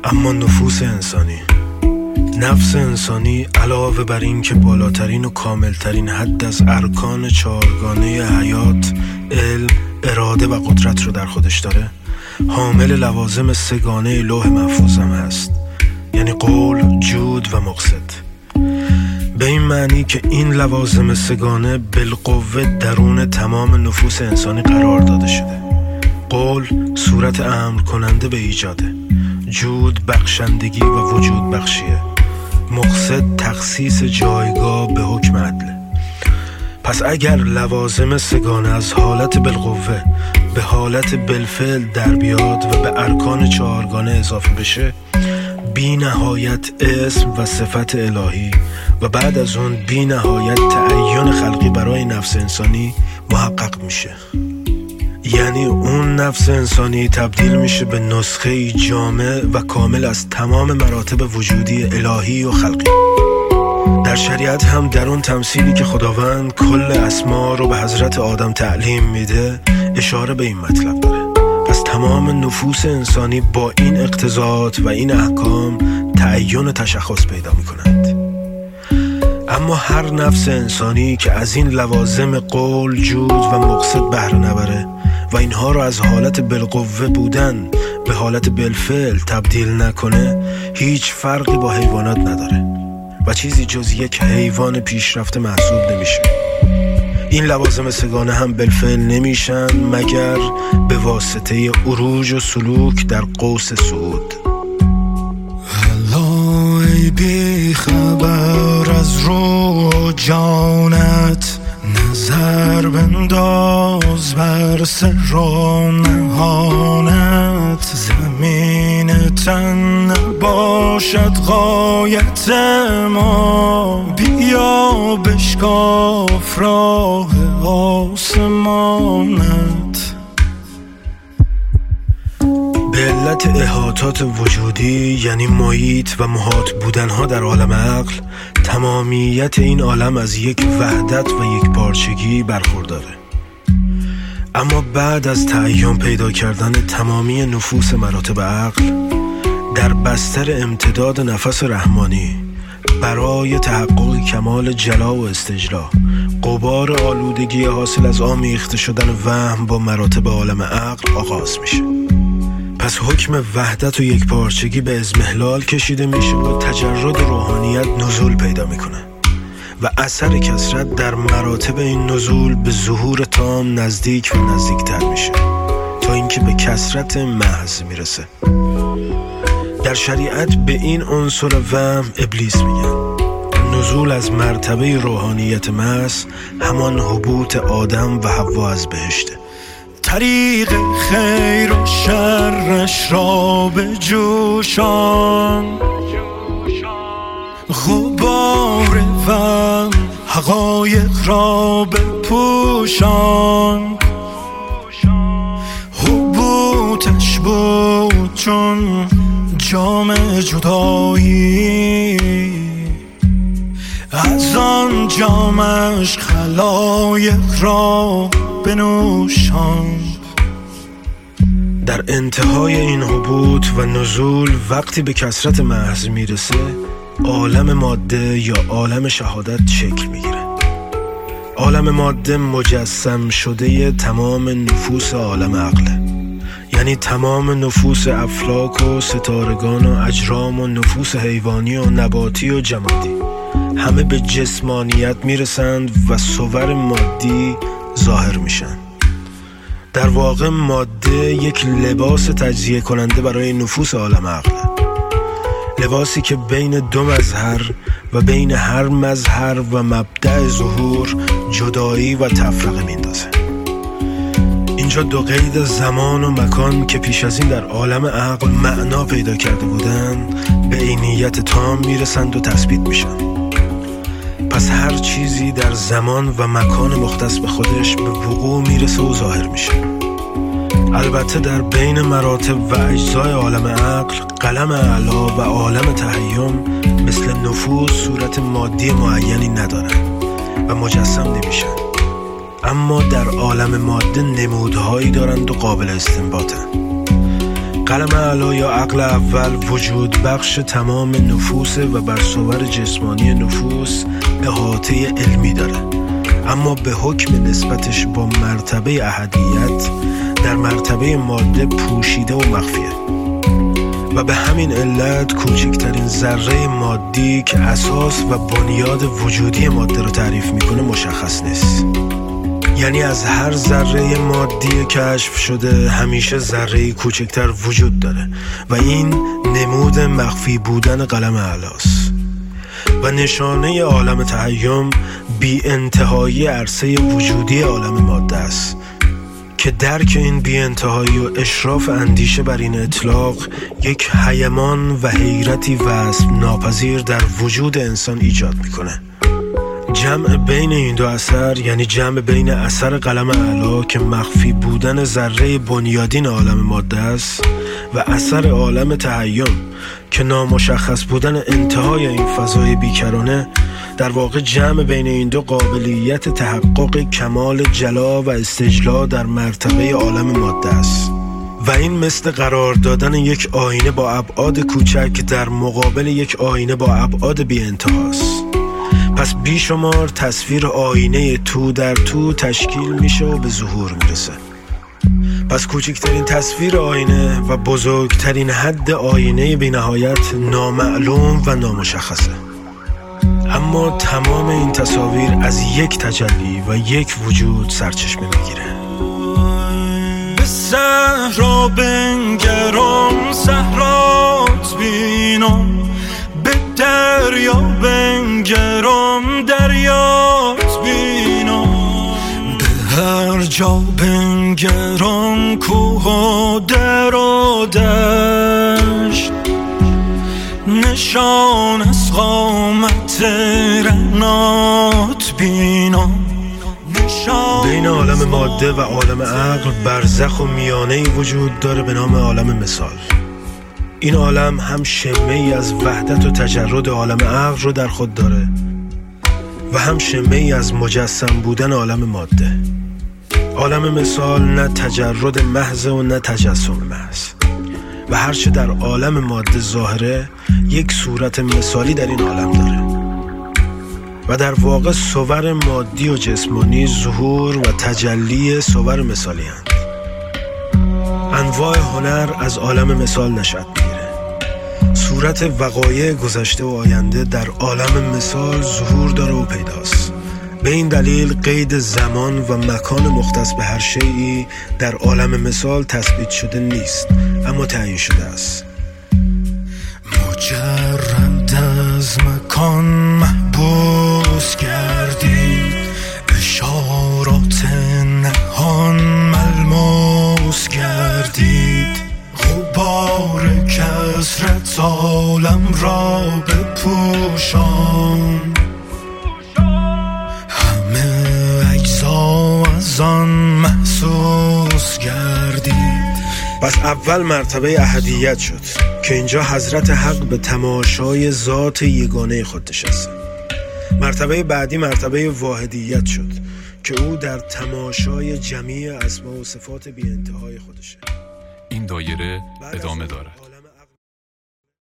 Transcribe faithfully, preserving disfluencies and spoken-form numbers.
اما نفوس انسانی، نفس انسانی علاوه بر این که بالاترین و کاملترین حد از ارکان چهارگانه حیات، علم، اراده و قدرت رو در خودش داره، حامل لوازم سگانه لوح محفوظ هم هست، یعنی قول، جود و مقصد. به این معنی که این لوازم سگانه بالقوه درون تمام نفوس انسانی قرار داده شده. قول صورت امر کننده به ایجاده، جود بخشندگی و وجود بخشیه، مقصد تخصیص جایگاه به حکم عدله. پس اگر لوازم سگانه از حالت بالقوه به حالت بالفعل در بیاد و به ارکان چهارگانه اضافه بشه، بی نهایت اسم و صفت الهی و بعد از اون بی نهایت تعین خلقی برای نفس انسانی محقق میشه. یعنی اون نفس انسانی تبدیل میشه به نسخه جامع و کامل از تمام مراتب وجودی الهی و خلقی. در شریعت هم در اون تمثیلی که خداوند کل اسما رو به حضرت آدم تعلیم میده اشاره به این مطلب داره. پس تمام نفوس انسانی با این اقتضاعات و این احکام تعین تشخص پیدا میکنند. اما هر نفس انسانی که از این لوازم قول، جود و مقصد بهره نبره و اینها رو از حالت بالقوه بودن به حالت بالفعل تبدیل نکنه، هیچ فرقی با حیوانات نداره و چیزی جز یک حیوان پیشرفته محسوب نمیشه. این لوازم سگانه هم بالفعل نمیشن مگر به واسطه عروج و سلوک در قوس صعود. ای بی خبر از روح و جانت، نظر بنداز بر سر و نهانت. زمین تن نباشد غایت ما، بیا بشکاف راه آسمانت. به علت احاطات وجودی یعنی محیط و محاط بودنها در عالم عقل، تمامیت این عالم از یک وحدت و یک پارچگی برخورداره. اما بعد از تعین پیدا کردن تمامی نفوس مراتب عقل در بستر امتداد نفس رحمانی برای تحقق کمال جلا و استجلا، غبار آلودگی حاصل از آمیخته شدن وهم با مراتب عالم عقل آغاز میشه. پس حکم وحدت و یک پارچگی به اضمحلال کشیده میشه و تجرد روحانیت نزول پیدا میکنه و اثر کثرت در مراتب این نزول به ظهور تام نزدیک و نزدیکتر میشه تا اینکه به کثرت محض میرسه. در شریعت به این عنصر وهم ابلیس میگن. نزول از مرتبه روحانیت محض همان حبوط آدم و حوا از بهشته. طریق خیر و شرش را به جوشان، غبار و حقایق را به پوشان. حبوطش بود چون جام جدایی، از آن جامش خلایق را بنوشان. در انتهای این حبوط و نزول وقتی به کثرت محض میرسه، عالم ماده یا عالم شهادت شکل میگیره. عالم ماده مجسم شده تمام نفوس عالم عقله، یعنی تمام نفوس افلاک و ستارگان و اجرام و نفوس حیوانی و نباتی و جمادی همه به جسمانیت میرسند و صور مادی ظاهر میشن. در واقع ماده یک لباس تجزیه کننده برای نفوس عالم عقله، لباسی که بین دو مظهر و بین هر مظهر و مبدأ ظهور جدایی و تفرقه میندازه. اینجا دو قید زمان و مکان که پیش از این در عالم عقل معنا پیدا کرده بودن به عینیت تام میرسند و تثبیت میشن. پس هر چیزی در زمان و مکان مختص به خودش به وقوع میرسه و ظاهر میشه. البته در بین مراتب و اجزای عالم عقل، قلم اعلا و عالم تحیم مثل نفوس صورت مادی معینی ندارن و مجسم نمیشن، اما در عالم ماده نمودهایی دارند و قابل استنباطن. قلم اعلی یا عقل اول وجود بخش تمام نفوس و بر صور جسمانی نفوس احاطه علمی داره، اما به حکم نسبتش با مرتبه احدیت در مرتبه ماده پوشیده و مخفیه و به همین علت کوچکترین ذره مادی که اساس و بنیاد وجودی ماده رو تعریف میکنه مشخص نیست. یعنی از هر ذره مادی کشف شده همیشه ذره کوچکتر وجود داره و این نمود مخفی بودن قلم اعلاست و نشانه عالم تهیم بی انتهایی عرصه وجودی عالم ماده است که درک این بی انتهایی و اشراف اندیشه بر این اطلاق یک هیمان و حیرتی وصف ناپذیر در وجود انسان ایجاد میکنه. جمع بین این دو اثر یعنی جمع بین اثر قلم اعلی که مخفی بودن ذره بنیادین عالم ماده است و اثر عالم تهیم که نامشخص بودن انتهای این فضای بیکرانه، در واقع جمع بین این دو قابلیت تحقق کمال جلا و استجلا در مرتبه عالم ماده است و این مثل قرار دادن یک آینه با ابعاد کوچک در مقابل یک آینه با ابعاد بی انتهاست. پس بیشمار تصویر آینه تو در تو تشکیل میشه و به ظهور میرسه. پس کوچکترین تصویر آینه و بزرگترین حد آینه بی نهایت نامعلوم و نامشخصه، اما تمام این تصاویر از یک تجلی و یک وجود سرچشمه میگیره. به صحرا بنگرم صحرات بینم، به دریا بنگرم دریات بینم، به هر جا بنگرم کوه و در و دشت، نشان از قامت رعنات بینم. بین عالم ماده و عالم عقل برزخ و میانه‌ای وجود داره به نام عالم مثال. این عالم هم شمه‌ای از وحدت و تجرد عالم عقل رو در خود داره و هم شمه‌ای از مجسم بودن عالم ماده. عالم مثال نه تجرد محض و نه تجسم محض و هرچه در عالم ماده ظاهره یک صورت مثالی در این عالم داره و در واقع صور مادی و جسمانی ظهور و تجلی صور مثالی هستند. انواع هنر از عالم مثال نشأت میگیره. صورت وقایع گذشته و آینده در عالم مثال ظهور داره و پیداست. به این دلیل قید زمان و مکان مختص به هر شیئی در عالم مثال تثبیت شده نیست، اما تعیین شده است. مجرد از مکان محبوس گردید، اشارات نهان ملموس گردید، غبار کثرت عالم را بپوشان، همه اجزا از آن محسوس گردید. پس اول مرتبه احدیت شد که اینجا حضرت حق به تماشای ذات یگانه خود نشسته. مرتبه بعدی مرتبه واحدیت شد که او در تماشای جمیع اسما و صفات بی انتهای خودشه. این دایره ادامه دارد.